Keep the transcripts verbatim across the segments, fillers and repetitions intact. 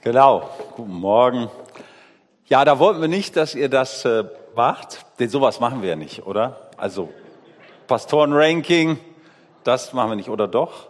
Genau, guten Morgen. Ja, da wollten wir nicht, dass ihr das äh, macht, denn sowas machen wir ja nicht, oder? Also Pastorenranking, das machen wir nicht, oder doch?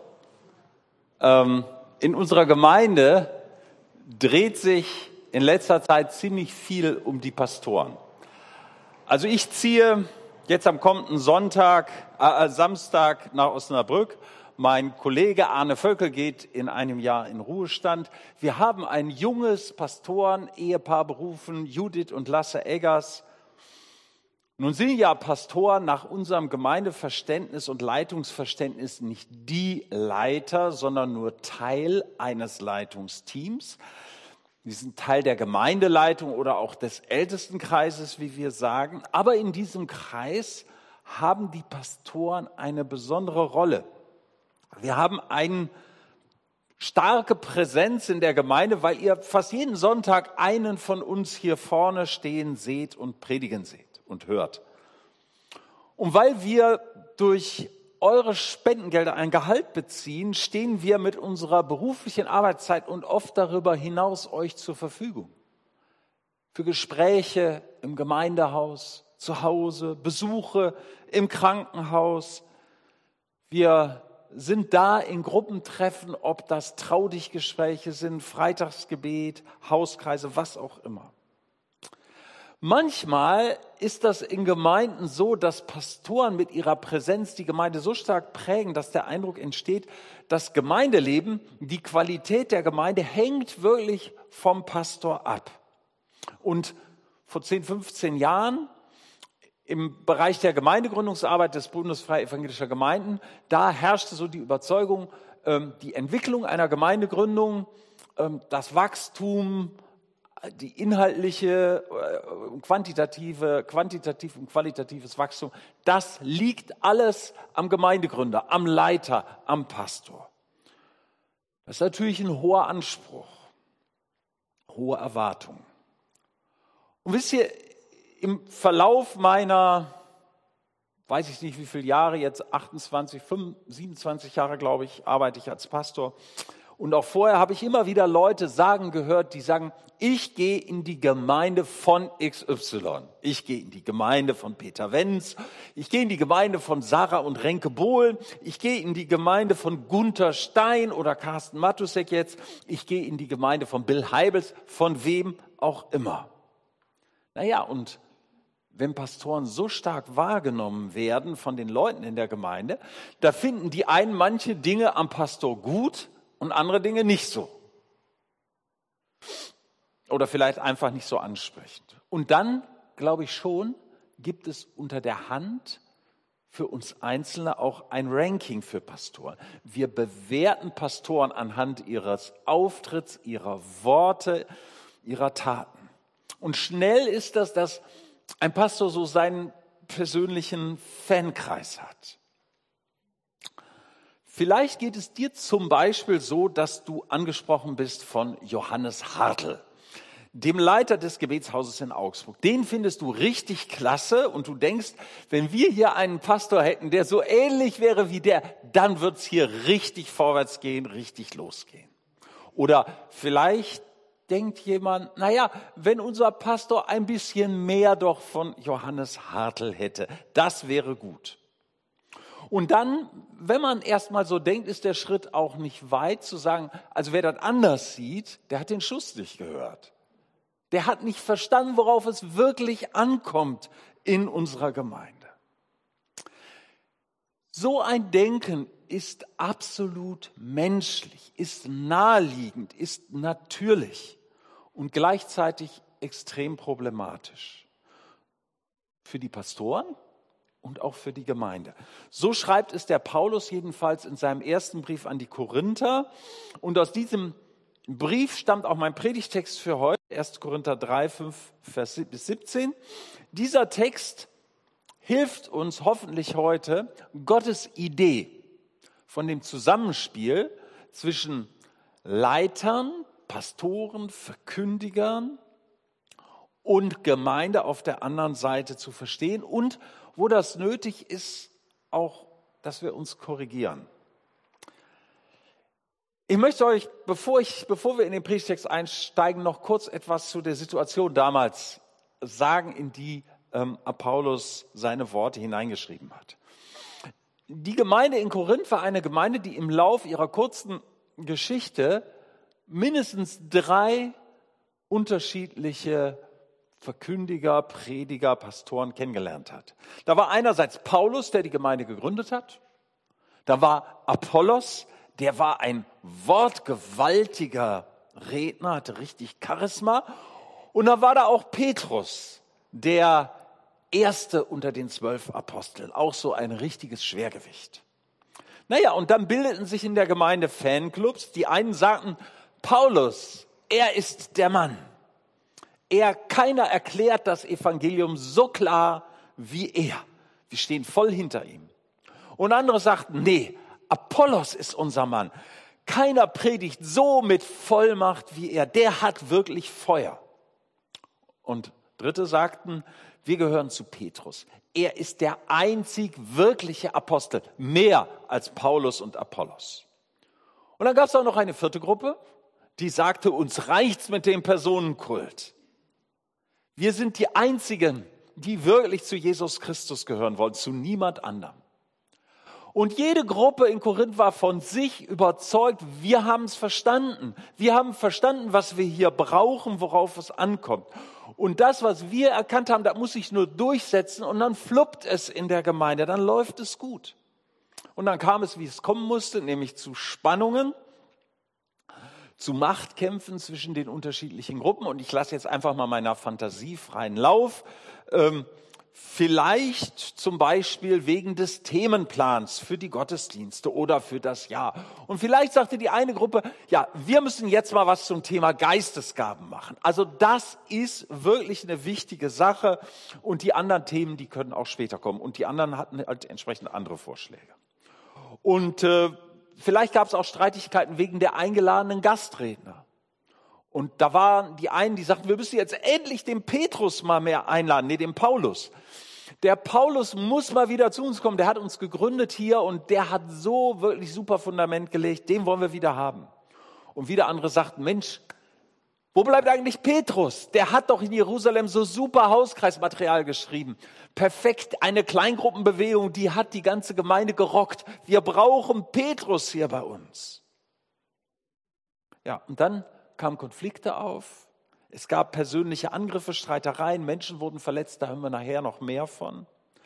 Ähm, in unserer Gemeinde dreht sich in letzter Zeit ziemlich viel um die Pastoren. Also ich ziehe jetzt am kommenden Sonntag, äh, Samstag nach Osnabrück. Mein Kollege Arne Völkel geht in einem Jahr in Ruhestand. Wir haben ein junges Pastoren-Ehepaar berufen, Judith und Lasse Eggers. Nun sind ja Pastoren nach unserem Gemeindeverständnis und Leitungsverständnis nicht die Leiter, sondern nur Teil eines Leitungsteams. Sie sind Teil der Gemeindeleitung oder auch des Ältestenkreises, wie wir sagen. Aber in diesem Kreis haben die Pastoren eine besondere Rolle. Wir haben eine starke Präsenz in der Gemeinde, weil ihr fast jeden Sonntag einen von uns hier vorne stehen seht und predigen seht und hört. Und weil wir durch eure Spendengelder ein Gehalt beziehen, stehen wir mit unserer beruflichen Arbeitszeit und oft darüber hinaus euch zur Verfügung. Für Gespräche im Gemeindehaus, zu Hause, Besuche im Krankenhaus. Wir sind da in Gruppentreffen, ob das Trau-dich-Gespräche sind, Freitagsgebet, Hauskreise, was auch immer. Manchmal ist das in Gemeinden so, dass Pastoren mit ihrer Präsenz die Gemeinde so stark prägen, dass der Eindruck entsteht, das Gemeindeleben, die Qualität der Gemeinde hängt wirklich vom Pastor ab. Und vor zehn, fünfzehn Jahren im Bereich der Gemeindegründungsarbeit des Bundes Freier Evangelischer Gemeinden, da herrschte so die Überzeugung, die Entwicklung einer Gemeindegründung, das Wachstum, die inhaltliche, quantitative, quantitativ und qualitatives Wachstum, das liegt alles am Gemeindegründer, am Leiter, am Pastor. Das ist natürlich ein hoher Anspruch, hohe Erwartungen. Und wisst ihr, im Verlauf meiner, weiß ich nicht wie viele Jahre, jetzt achtundzwanzig, fünfundzwanzig, siebenundzwanzig Jahre, glaube ich, arbeite ich als Pastor. Und auch vorher habe ich immer wieder Leute sagen gehört, die sagen, ich gehe in die Gemeinde von X Y. Ich gehe in die Gemeinde von Peter Wenz. Ich gehe in die Gemeinde von Sarah und Renke Bohl. Ich gehe in die Gemeinde von Gunther Stein oder Carsten Matusek jetzt. Ich gehe in die Gemeinde von Bill Heibels, von wem auch immer. Naja, und wenn Pastoren so stark wahrgenommen werden von den Leuten in der Gemeinde, da finden die einen manche Dinge am Pastor gut und andere Dinge nicht so. Oder vielleicht einfach nicht so ansprechend. Und dann, glaube ich schon, gibt es unter der Hand für uns Einzelne auch ein Ranking für Pastoren. Wir bewerten Pastoren anhand ihres Auftritts, ihrer Worte, ihrer Taten. Und schnell ist das, dass ein Pastor so seinen persönlichen Fankreis hat. Vielleicht geht es dir zum Beispiel so, dass du angesprochen bist von Johannes Hartl, dem Leiter des Gebetshauses in Augsburg. Den findest du richtig klasse und du denkst, wenn wir hier einen Pastor hätten, der so ähnlich wäre wie der, dann wird es hier richtig vorwärts gehen, richtig losgehen. Oder vielleicht denkt jemand, naja, wenn unser Pastor ein bisschen mehr doch von Johannes Hartl hätte, das wäre gut. Und dann, wenn man erstmal so denkt, ist der Schritt auch nicht weit zu sagen, also wer das anders sieht, der hat den Schuss nicht gehört. Der hat nicht verstanden, worauf es wirklich ankommt in unserer Gemeinde. So ein Denken ist absolut menschlich, ist naheliegend, ist natürlich und gleichzeitig extrem problematisch. Für die Pastoren und auch für die Gemeinde. So schreibt es der Paulus jedenfalls in seinem ersten Brief an die Korinther. Und aus diesem Brief stammt auch mein Predigtext für heute, erster Korinther drei, fünf bis siebzehn. Dieser Text hilft uns hoffentlich heute, Gottes Idee von dem Zusammenspiel zwischen Leitern, Pastoren, Verkündigern und Gemeinde auf der anderen Seite zu verstehen und wo das nötig ist, auch, dass wir uns korrigieren. Ich möchte euch, bevor, ich, bevor wir in den Predigtext einsteigen, noch kurz etwas zu der Situation damals sagen, in die ähm, Apollos seine Worte hineingeschrieben hat. Die Gemeinde in Korinth war eine Gemeinde, die im Lauf ihrer kurzen Geschichte mindestens drei unterschiedliche Verkündiger, Prediger, Pastoren kennengelernt hat. Da war einerseits Paulus, der die Gemeinde gegründet hat. Da war Apollos, der war ein wortgewaltiger Redner, hatte richtig Charisma. Und da war da auch Petrus, der Erste unter den zwölf Aposteln, auch so ein richtiges Schwergewicht. Naja, und dann bildeten sich in der Gemeinde Fanclubs. Die einen sagten, Paulus, er ist der Mann. Er, keiner erklärt das Evangelium so klar wie er. Wir stehen voll hinter ihm. Und andere sagten, nee, Apollos ist unser Mann. Keiner predigt so mit Vollmacht wie er. Der hat wirklich Feuer. Und Dritte sagten, wir gehören zu Petrus. Er ist der einzig wirkliche Apostel, mehr als Paulus und Apollos. Und dann gab es auch noch eine vierte Gruppe, die sagte, uns reicht's mit dem Personenkult. Wir sind die Einzigen, die wirklich zu Jesus Christus gehören wollen, zu niemand anderem. Und jede Gruppe in Korinth war von sich überzeugt, wir haben es verstanden. Wir haben verstanden, was wir hier brauchen, worauf es ankommt. Und das, was wir erkannt haben, das muss sich nur durchsetzen und dann fluppt es in der Gemeinde, dann läuft es gut. Und dann kam es, wie es kommen musste, nämlich zu Spannungen, zu Machtkämpfen zwischen den unterschiedlichen Gruppen. Und ich lasse jetzt einfach mal meiner Fantasie freien Lauf. Ähm, Vielleicht zum Beispiel wegen des Themenplans für die Gottesdienste oder für das Jahr. Und vielleicht sagte die eine Gruppe, ja, wir müssen jetzt mal was zum Thema Geistesgaben machen. Also das ist wirklich eine wichtige Sache und die anderen Themen, die können auch später kommen. Und die anderen hatten halt entsprechend andere Vorschläge. Und äh, vielleicht gab es auch Streitigkeiten wegen der eingeladenen Gastredner. Und da waren die einen, die sagten, wir müssen jetzt endlich den Petrus mal mehr einladen, nee, den Paulus. Der Paulus muss mal wieder zu uns kommen, der hat uns gegründet hier und der hat so wirklich super Fundament gelegt, den wollen wir wieder haben. Und wieder andere sagten, Mensch, wo bleibt eigentlich Petrus? Der hat doch in Jerusalem so super Hauskreismaterial geschrieben. Perfekt, eine Kleingruppenbewegung, die hat die ganze Gemeinde gerockt. Wir brauchen Petrus hier bei uns. Ja, und dann kamen Konflikte auf, es gab persönliche Angriffe, Streitereien, Menschen wurden verletzt, da hören wir nachher noch mehr von.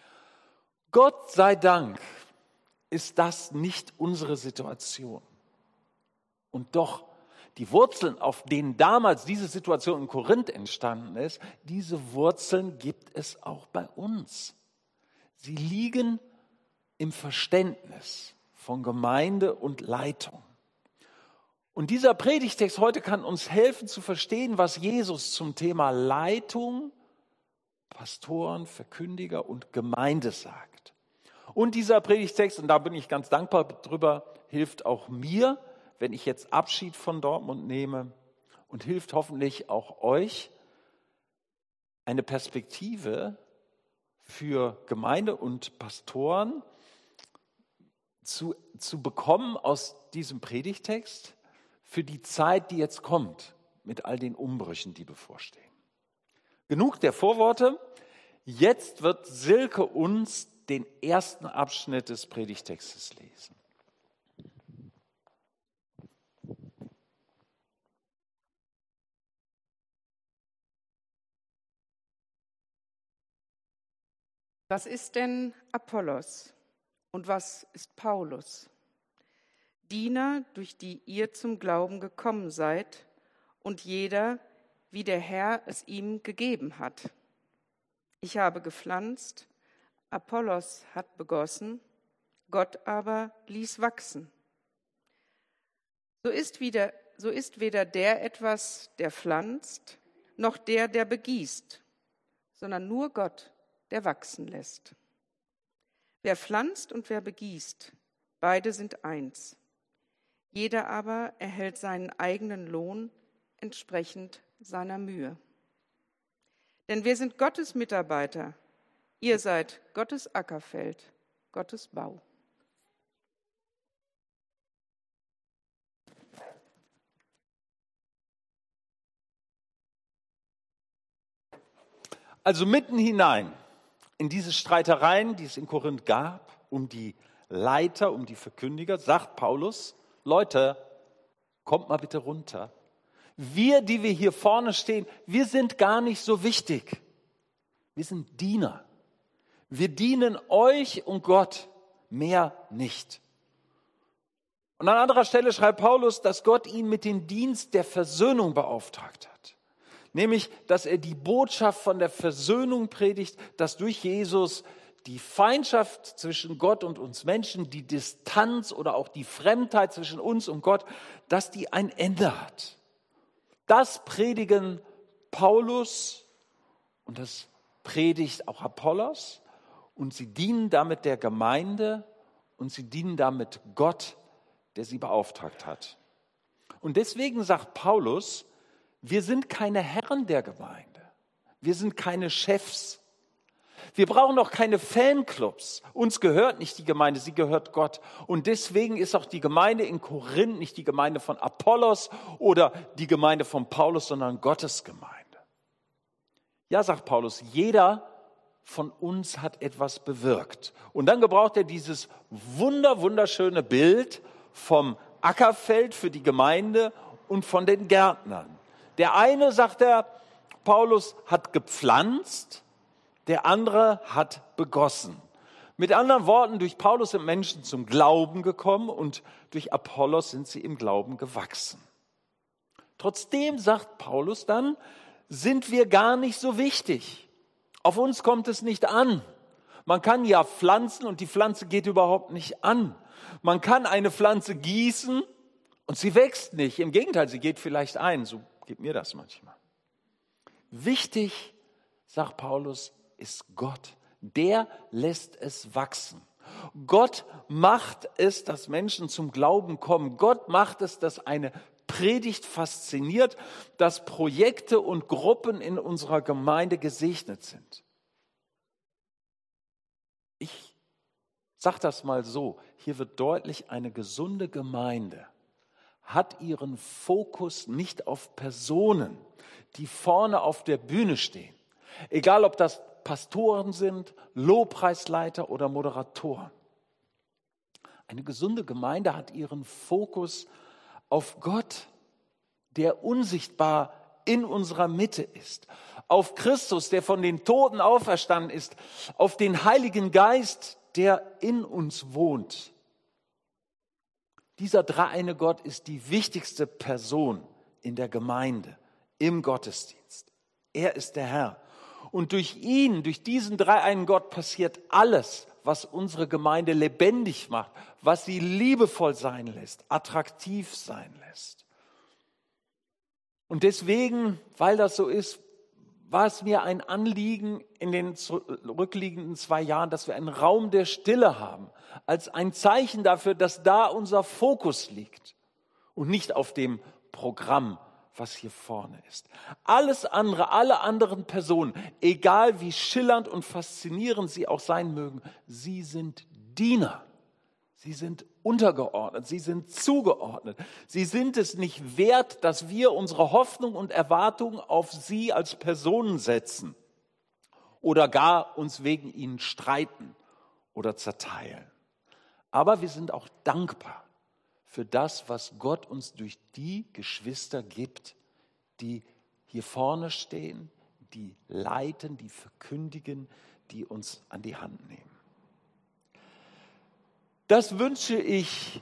Gott sei Dank ist das nicht unsere Situation. Und doch, die Wurzeln, auf denen damals diese Situation in Korinth entstanden ist, diese Wurzeln gibt es auch bei uns. Sie liegen im Verständnis von Gemeinde und Leitung. Und dieser Predigtext heute kann uns helfen zu verstehen, was Jesus zum Thema Leitung, Pastoren, Verkündiger und Gemeinde sagt. Und dieser Predigtext, und da bin ich ganz dankbar drüber, hilft auch mir, wenn ich jetzt Abschied von Dortmund nehme und hilft hoffentlich auch euch, eine Perspektive für Gemeinde und Pastoren zu, zu bekommen aus diesem Predigtext, für die Zeit, die jetzt kommt, mit all den Umbrüchen, die bevorstehen. Genug der Vorworte. Jetzt wird Silke uns den ersten Abschnitt des Predigtextes lesen. Was ist denn Apollos und was ist Paulus? Diener, durch die ihr zum Glauben gekommen seid, und jeder, wie der Herr es ihm gegeben hat. Ich habe gepflanzt, Apollos hat begossen, Gott aber ließ wachsen. So ist, wieder, so ist weder der etwas, der pflanzt, noch der, der begießt, sondern nur Gott, der wachsen lässt. Wer pflanzt und wer begießt, beide sind eins. Jeder aber erhält seinen eigenen Lohn entsprechend seiner Mühe. Denn wir sind Gottes Mitarbeiter. Ihr seid Gottes Ackerfeld, Gottes Bau. Also mitten hinein in diese Streitereien, die es in Korinth gab, um die Leiter, um die Verkündiger, sagt Paulus, Leute, kommt mal bitte runter. Wir, die wir hier vorne stehen, wir sind gar nicht so wichtig. Wir sind Diener. Wir dienen euch und Gott, mehr nicht. Und an anderer Stelle schreibt Paulus, dass Gott ihn mit dem Dienst der Versöhnung beauftragt hat. Nämlich, dass er die Botschaft von der Versöhnung predigt, dass durch Jesus die Feindschaft zwischen Gott und uns Menschen, die Distanz oder auch die Fremdheit zwischen uns und Gott, dass die ein Ende hat. Das predigen Paulus und das predigt auch Apollos und sie dienen damit der Gemeinde und sie dienen damit Gott, der sie beauftragt hat. Und deswegen sagt Paulus, wir sind keine Herren der Gemeinde, wir sind keine Chefs. Wir brauchen auch keine Fanclubs. Uns gehört nicht die Gemeinde, sie gehört Gott. Und deswegen ist auch die Gemeinde in Korinth nicht die Gemeinde von Apollos oder die Gemeinde von Paulus, sondern Gottes Gemeinde. Ja, sagt Paulus, jeder von uns hat etwas bewirkt. Und dann gebraucht er dieses wunder, wunderschöne Bild vom Ackerfeld für die Gemeinde und von den Gärtnern. Der eine, sagt er, Paulus hat gepflanzt, der andere hat begossen. Mit anderen Worten, durch Paulus sind Menschen zum Glauben gekommen und durch Apollos sind sie im Glauben gewachsen. Trotzdem, sagt Paulus dann, sind wir gar nicht so wichtig. Auf uns kommt es nicht an. Man kann ja pflanzen und die Pflanze geht überhaupt nicht an. Man kann eine Pflanze gießen und sie wächst nicht. Im Gegenteil, sie geht vielleicht ein. So geht mir das manchmal. Wichtig, sagt Paulus, ist Gott. Der lässt es wachsen. Gott macht es, dass Menschen zum Glauben kommen. Gott macht es, dass eine Predigt fasziniert, dass Projekte und Gruppen in unserer Gemeinde gesegnet sind. Ich sage das mal so, hier wird deutlich, eine gesunde Gemeinde hat ihren Fokus nicht auf Personen, die vorne auf der Bühne stehen. Egal, ob das Pastoren sind, Lobpreisleiter oder Moderatoren. Eine gesunde Gemeinde hat ihren Fokus auf Gott, der unsichtbar in unserer Mitte ist. Auf Christus, der von den Toten auferstanden ist. Auf den Heiligen Geist, der in uns wohnt. Dieser dreieine Gott ist die wichtigste Person in der Gemeinde, im Gottesdienst. Er ist der Herr. Und durch ihn, durch diesen dreieinen Gott passiert alles, was unsere Gemeinde lebendig macht, was sie liebevoll sein lässt, attraktiv sein lässt. Und deswegen, weil das so ist, war es mir ein Anliegen in den zurückliegenden zwei Jahren, dass wir einen Raum der Stille haben, als ein Zeichen dafür, dass da unser Fokus liegt und nicht auf dem Programm, was hier vorne ist. Alles andere, alle anderen Personen, egal wie schillernd und faszinierend sie auch sein mögen, sie sind Diener. Sie sind untergeordnet, sie sind zugeordnet. Sie sind es nicht wert, dass wir unsere Hoffnung und Erwartung auf sie als Personen setzen oder gar uns wegen ihnen streiten oder zerteilen. Aber wir sind auch dankbar für das, was Gott uns durch die Geschwister gibt, die hier vorne stehen, die leiten, die verkündigen, die uns an die Hand nehmen. Das wünsche ich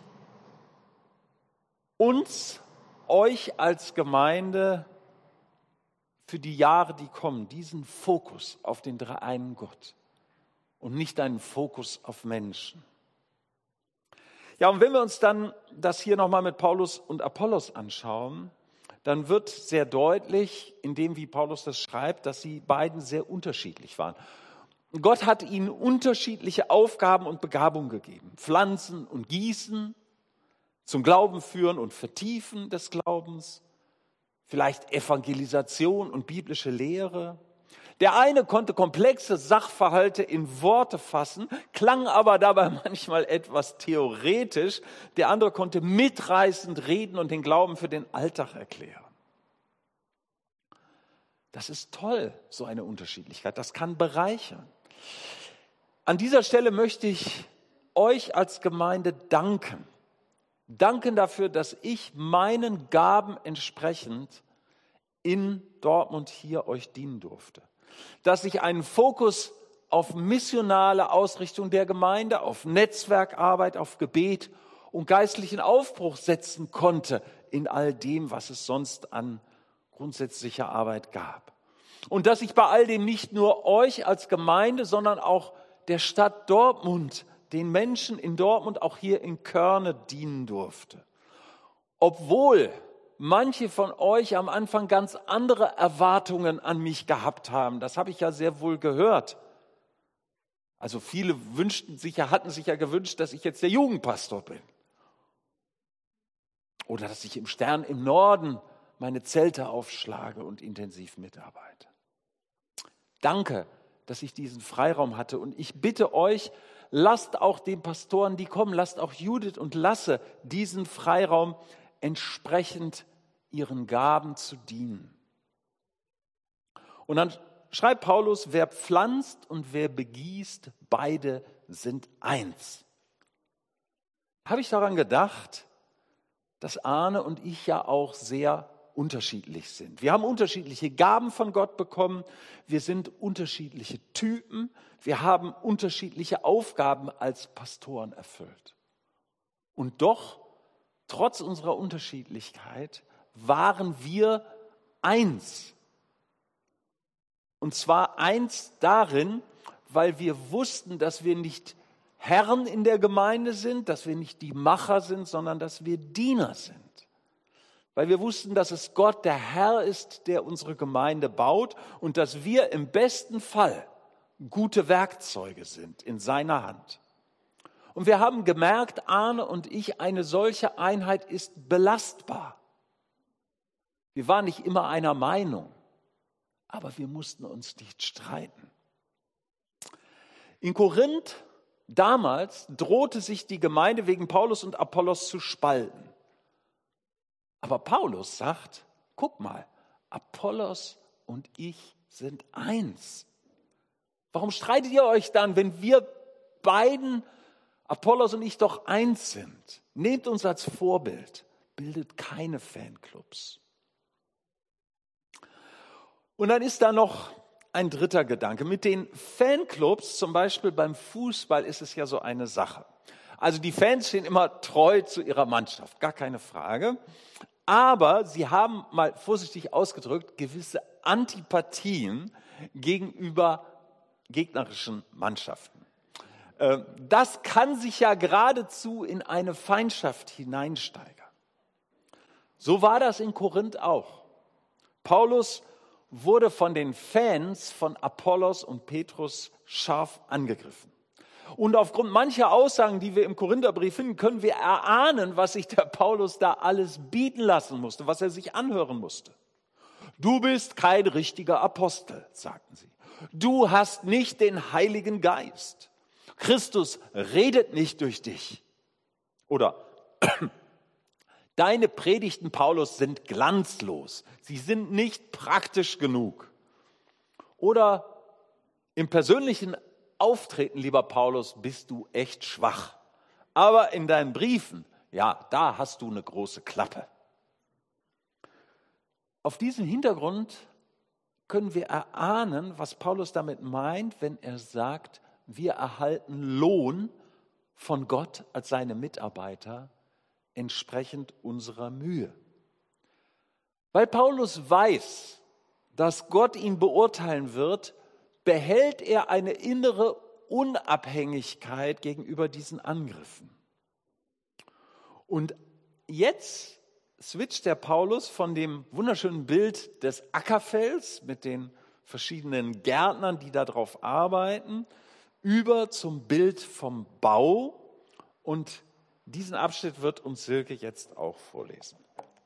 uns, euch als Gemeinde für die Jahre, die kommen, diesen Fokus auf den dreieinen Gott und nicht einen Fokus auf Menschen. Ja, und wenn wir uns dann das hier nochmal mit Paulus und Apollos anschauen, dann wird sehr deutlich, in dem, wie Paulus das schreibt, dass sie beiden sehr unterschiedlich waren. Gott hat ihnen unterschiedliche Aufgaben und Begabungen gegeben. Pflanzen und Gießen, zum Glauben führen und Vertiefen des Glaubens, vielleicht Evangelisation und biblische Lehre. Der eine konnte komplexe Sachverhalte in Worte fassen, klang aber dabei manchmal etwas theoretisch. Der andere konnte mitreißend reden und den Glauben für den Alltag erklären. Das ist toll, so eine Unterschiedlichkeit. Das kann bereichern. An dieser Stelle möchte ich euch als Gemeinde danken. Danken dafür, dass ich meinen Gaben entsprechend in Dortmund hier euch dienen durfte. Dass ich einen Fokus auf missionale Ausrichtung der Gemeinde, auf Netzwerkarbeit, auf Gebet und geistlichen Aufbruch setzen konnte in all dem, was es sonst an grundsätzlicher Arbeit gab. Und dass ich bei all dem nicht nur euch als Gemeinde, sondern auch der Stadt Dortmund, den Menschen in Dortmund, auch hier in Körne dienen durfte. Obwohl manche von euch am Anfang ganz andere Erwartungen an mich gehabt haben. Das habe ich ja sehr wohl gehört. Also viele wünschten sich ja, hatten sich ja gewünscht, dass ich jetzt der Jugendpastor bin. Oder dass ich im Stern im Norden meine Zelte aufschlage und intensiv mitarbeite. Danke, dass ich diesen Freiraum hatte. Und ich bitte euch, lasst auch den Pastoren, die kommen, lasst auch Judith und Lasse diesen Freiraum entsprechend ihren Gaben zu dienen. Und dann schreibt Paulus, wer pflanzt und wer begießt, beide sind eins. Habe ich daran gedacht, dass Arne und ich ja auch sehr unterschiedlich sind. Wir haben unterschiedliche Gaben von Gott bekommen. Wir sind unterschiedliche Typen. Wir haben unterschiedliche Aufgaben als Pastoren erfüllt. Und doch, trotz unserer Unterschiedlichkeit, waren wir eins. Und zwar eins darin, weil wir wussten, dass wir nicht Herren in der Gemeinde sind, dass wir nicht die Macher sind, sondern dass wir Diener sind. Weil wir wussten, dass es Gott, der Herr ist, der unsere Gemeinde baut und dass wir im besten Fall gute Werkzeuge sind in seiner Hand. Und wir haben gemerkt, Arne und ich, eine solche Einheit ist belastbar. Wir waren nicht immer einer Meinung, aber wir mussten uns nicht streiten. In Korinth damals drohte sich die Gemeinde wegen Paulus und Apollos zu spalten. Aber Paulus sagt, guck mal, Apollos und ich sind eins. Warum streitet ihr euch dann, wenn wir beiden, Apollos und ich, doch eins sind? Nehmt uns als Vorbild, bildet keine Fanclubs. Und dann ist da noch ein dritter Gedanke. Mit den Fanclubs, zum Beispiel beim Fußball, ist es ja so eine Sache. Also die Fans stehen immer treu zu ihrer Mannschaft, gar keine Frage. Aber sie haben, mal vorsichtig ausgedrückt, gewisse Antipathien gegenüber gegnerischen Mannschaften. Das kann sich ja geradezu in eine Feindschaft hineinsteigern. So war das in Korinth auch. Paulus wurde von den Fans von Apollos und Petrus scharf angegriffen. Und aufgrund mancher Aussagen, die wir im Korintherbrief finden, können wir erahnen, was sich der Paulus da alles bieten lassen musste, was er sich anhören musste. Du bist kein richtiger Apostel, sagten sie. Du hast nicht den Heiligen Geist. Christus redet nicht durch dich. Oder deine Predigten, Paulus, sind glanzlos. Sie sind nicht praktisch genug. Oder im persönlichen Auftreten, lieber Paulus, bist du echt schwach. Aber in deinen Briefen, ja, da hast du eine große Klappe. Auf diesem Hintergrund können wir erahnen, was Paulus damit meint, wenn er sagt, wir erhalten Lohn von Gott als seine Mitarbeiter entsprechend unserer Mühe. Weil Paulus weiß, dass Gott ihn beurteilen wird, behält er eine innere Unabhängigkeit gegenüber diesen Angriffen. Und jetzt switcht der Paulus von dem wunderschönen Bild des Ackerfelds mit den verschiedenen Gärtnern, die darauf arbeiten, über zum Bild vom Bau. Und diesen Abschnitt wird uns Silke jetzt auch vorlesen.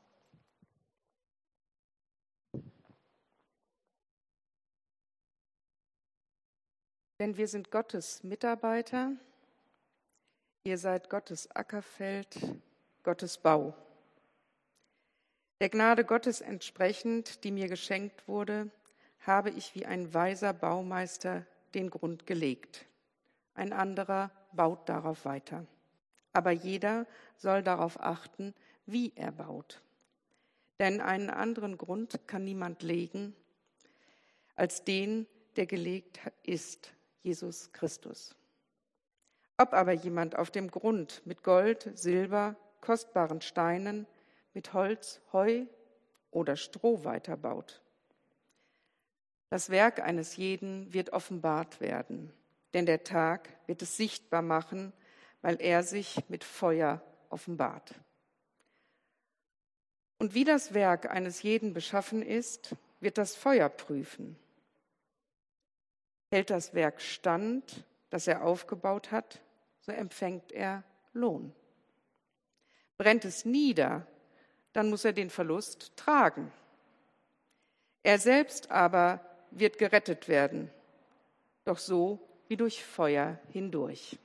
Denn wir sind Gottes Mitarbeiter, ihr seid Gottes Ackerfeld, Gottes Bau. Der Gnade Gottes entsprechend, die mir geschenkt wurde, habe ich wie ein weiser Baumeister den Grund gelegt. Ein anderer baut darauf weiter. Aber jeder soll darauf achten, wie er baut. Denn einen anderen Grund kann niemand legen, als den, der gelegt ist, Jesus Christus. Ob aber jemand auf dem Grund mit Gold, Silber, kostbaren Steinen, mit Holz, Heu oder Stroh weiterbaut. Das Werk eines jeden wird offenbart werden, denn der Tag wird es sichtbar machen, weil er sich mit Feuer offenbart. Und wie das Werk eines jeden beschaffen ist, wird das Feuer prüfen. Hält das Werk stand, das er aufgebaut hat, so empfängt er Lohn. Brennt es nieder, dann muss er den Verlust tragen. Er selbst aber wird gerettet werden, doch so wie durch Feuer hindurch.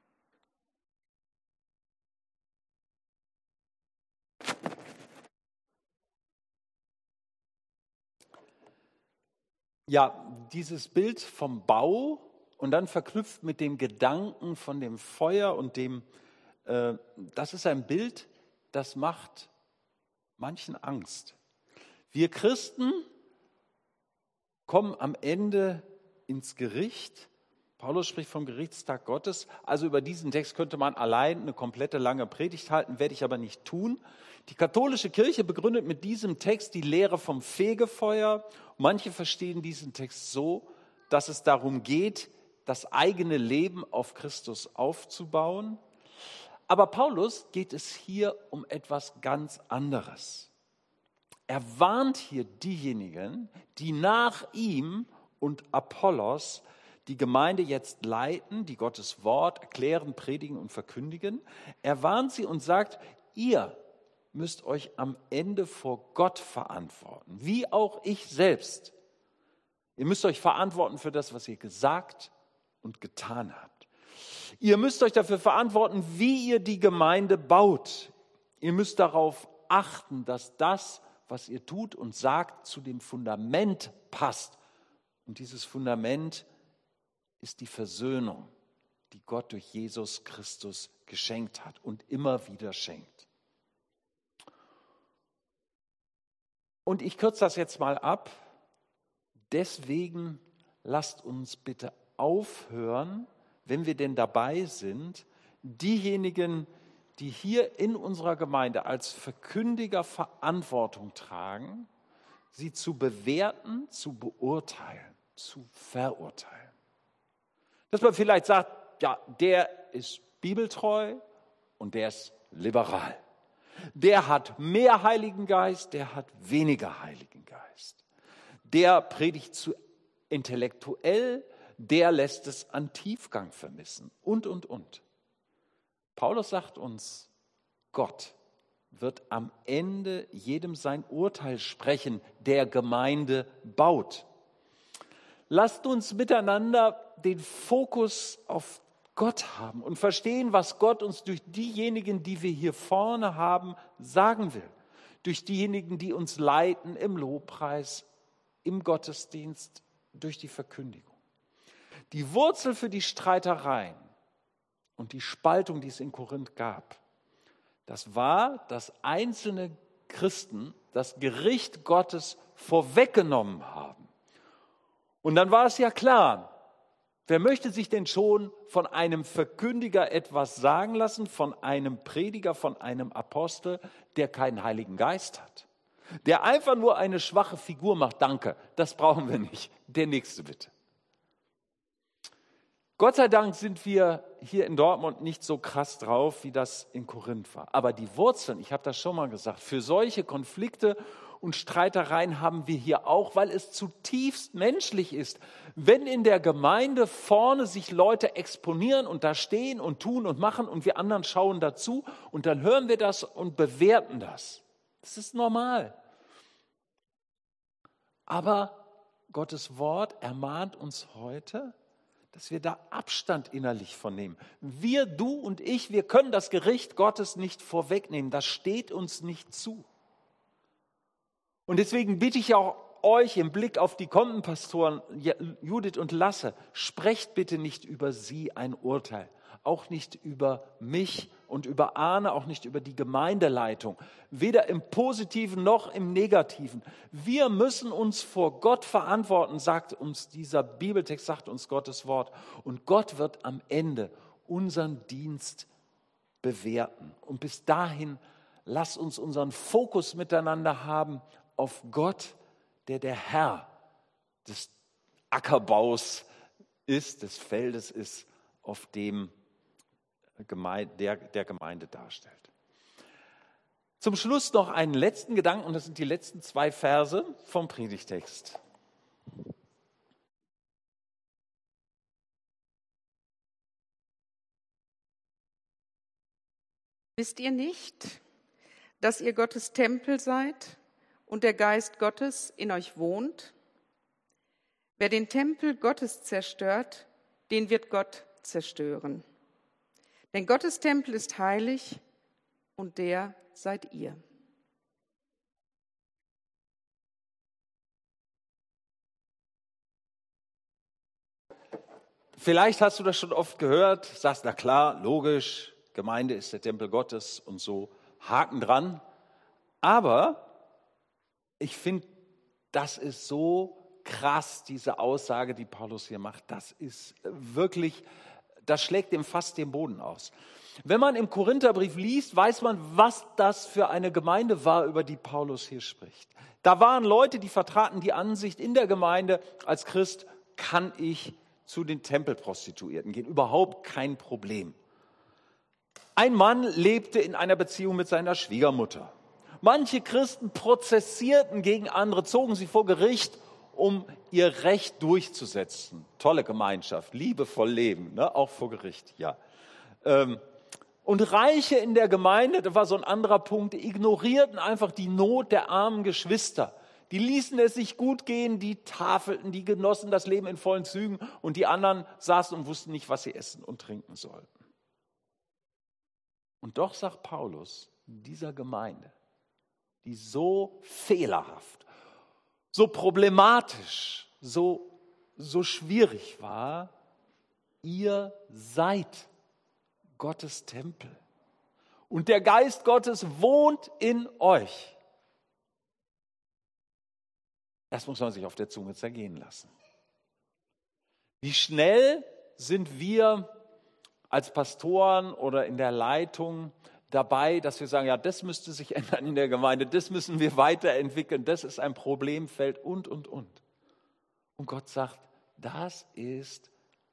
Ja, dieses Bild vom Bau und dann verknüpft mit dem Gedanken von dem Feuer und dem, äh, das ist ein Bild, das macht manchen Angst. Wir Christen kommen am Ende ins Gericht. Paulus spricht vom Gerichtstag Gottes. Also über diesen Text könnte man allein eine komplette lange Predigt halten, werde ich aber nicht tun. Die katholische Kirche begründet mit diesem Text die Lehre vom Fegefeuer. Manche verstehen diesen Text so, dass es darum geht, das eigene Leben auf Christus aufzubauen. Aber Paulus geht es hier um etwas ganz anderes. Er warnt hier diejenigen, die nach ihm und Apollos die Gemeinde jetzt leiten, die Gottes Wort erklären, predigen und verkündigen. Er warnt sie und sagt, ihr müsst euch am Ende vor Gott verantworten, wie auch ich selbst. Ihr müsst euch verantworten für das, was ihr gesagt und getan habt. Ihr müsst euch dafür verantworten, wie ihr die Gemeinde baut. Ihr müsst darauf achten, dass das, was ihr tut und sagt, zu dem Fundament passt. Und dieses Fundament ist die Versöhnung, die Gott durch Jesus Christus geschenkt hat und immer wieder schenkt. Und ich kürze das jetzt mal ab. Deswegen lasst uns bitte aufhören, wenn wir denn dabei sind, diejenigen, die hier in unserer Gemeinde als Verkündiger Verantwortung tragen, sie zu bewerten, zu beurteilen, zu verurteilen. Dass man vielleicht sagt, ja, der ist bibeltreu und der ist liberal. Der hat mehr Heiligen Geist, der hat weniger Heiligen Geist. Der predigt zu intellektuell, der lässt es an Tiefgang vermissen und, und, und. Paulus sagt uns, Gott wird am Ende jedem sein Urteil sprechen, der Gemeinde baut. Lasst uns miteinander den Fokus auf Gott haben und verstehen, was Gott uns durch diejenigen, die wir hier vorne haben, sagen will. Durch diejenigen, die uns leiten im Lobpreis, im Gottesdienst, durch die Verkündigung. Die Wurzel für die Streitereien und die Spaltung, die es in Korinth gab, das war, dass einzelne Christen das Gericht Gottes vorweggenommen haben. Und dann war es ja klar, wer möchte sich denn schon von einem Verkündiger etwas sagen lassen, von einem Prediger, von einem Apostel, der keinen Heiligen Geist hat? Der einfach nur eine schwache Figur macht, danke, das brauchen wir nicht. Der nächste bitte. Gott sei Dank sind wir hier in Dortmund nicht so krass drauf, wie das in Korinth war. Aber die Wurzeln, ich habe das schon mal gesagt, für solche Konflikte und Streitereien haben wir hier auch, weil es zutiefst menschlich ist. Wenn in der Gemeinde vorne sich Leute exponieren und da stehen und tun und machen und wir anderen schauen dazu und dann hören wir das und bewerten das. Das ist normal. Aber Gottes Wort ermahnt uns heute, dass wir da Abstand innerlich von nehmen. Wir, du und ich, wir können das Gericht Gottes nicht vorwegnehmen. Das steht uns nicht zu. Und deswegen bitte ich auch euch im Blick auf die kommenden Pastoren, Judith und Lasse, sprecht bitte nicht über sie ein Urteil. Auch nicht über mich und über Arne, auch nicht über die Gemeindeleitung. Weder im Positiven noch im Negativen. Wir müssen uns vor Gott verantworten, sagt uns dieser Bibeltext, sagt uns Gottes Wort. Und Gott wird am Ende unseren Dienst bewerten. Und bis dahin, lass uns unseren Fokus miteinander haben auf Gott, der der Herr des Ackerbaus ist, des Feldes ist, auf dem Gemeinde, der, der Gemeinde darstellt. Zum Schluss noch einen letzten Gedanken, und das sind die letzten zwei Verse vom Predigtext. Wisst ihr nicht, dass ihr Gottes Tempel seid und der Geist Gottes in euch wohnt? Wer den Tempel Gottes zerstört, den wird Gott zerstören. Denn Gottes Tempel ist heilig und der seid ihr. Vielleicht hast du das schon oft gehört, sagst, na klar, logisch, Gemeinde ist der Tempel Gottes und so, Haken dran. Aber ich finde, das ist so krass, diese Aussage, die Paulus hier macht. Das ist wirklich, das schlägt dem fast den Boden aus. Wenn man im Korintherbrief liest, weiß man, was das für eine Gemeinde war, über die Paulus hier spricht. Da waren Leute, die vertraten die Ansicht in der Gemeinde, als Christ kann ich zu den Tempelprostituierten gehen. Überhaupt kein Problem. Ein Mann lebte in einer Beziehung mit seiner Schwiegermutter. Manche Christen prozessierten gegen andere, zogen sie vor Gericht, um ihr Recht durchzusetzen. Tolle Gemeinschaft, liebevoll leben, ne? Auch vor Gericht, ja. Ähm, und Reiche in der Gemeinde, das war so ein anderer Punkt, ignorierten einfach die Not der armen Geschwister. Die ließen es sich gut gehen, die tafelten, die genossen das Leben in vollen Zügen und die anderen saßen und wussten nicht, was sie essen und trinken sollten. Und doch sagt Paulus dieser Gemeinde, die so fehlerhaft, so problematisch, so, so schwierig war, ihr seid Gottes Tempel. Und der Geist Gottes wohnt in euch. Das muss man sich auf der Zunge zergehen lassen. Wie schnell sind wir als Pastoren oder in der Leitung dabei, dass wir sagen, ja, das müsste sich ändern in der Gemeinde, das müssen wir weiterentwickeln, das ist ein Problemfeld und, und, und. Und Gott sagt, das ist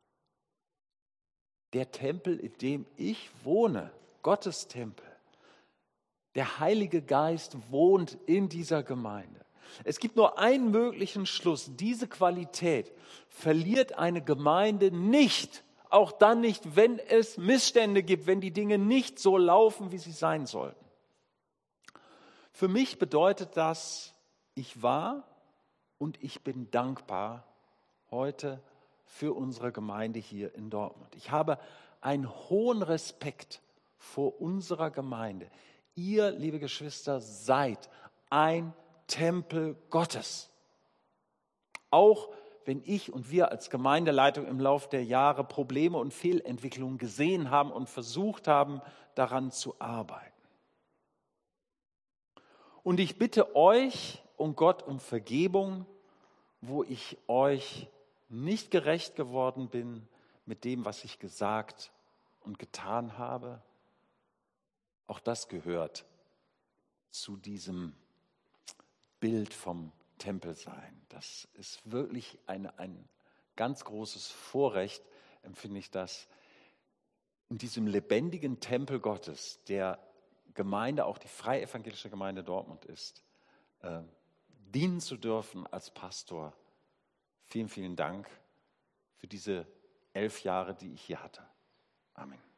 der Tempel, in dem ich wohne, Gottes Tempel. Der Heilige Geist wohnt in dieser Gemeinde. Es gibt nur einen möglichen Schluss. Diese Qualität verliert eine Gemeinde nicht, auch dann nicht, wenn es Missstände gibt, wenn die Dinge nicht so laufen, wie sie sein sollten. Für mich bedeutet das, ich war und ich bin dankbar heute für unsere Gemeinde hier in Dortmund. Ich habe einen hohen Respekt vor unserer Gemeinde. Ihr, liebe Geschwister, seid ein Tempel Gottes. Auch wenn ich und wir als Gemeindeleitung im Laufe der Jahre Probleme und Fehlentwicklungen gesehen haben und versucht haben, daran zu arbeiten. Und ich bitte euch und Gott um Vergebung, wo ich euch nicht gerecht geworden bin mit dem, was ich gesagt und getan habe. Auch das gehört zu diesem Bild vom Tempelsein. Das ist wirklich eine, ein ganz großes Vorrecht, empfinde ich das, in diesem lebendigen Tempel Gottes, der Gemeinde, auch die Freie Evangelische Gemeinde Dortmund ist, äh, dienen zu dürfen als Pastor. Vielen, vielen Dank für diese elf Jahre, die ich hier hatte. Amen.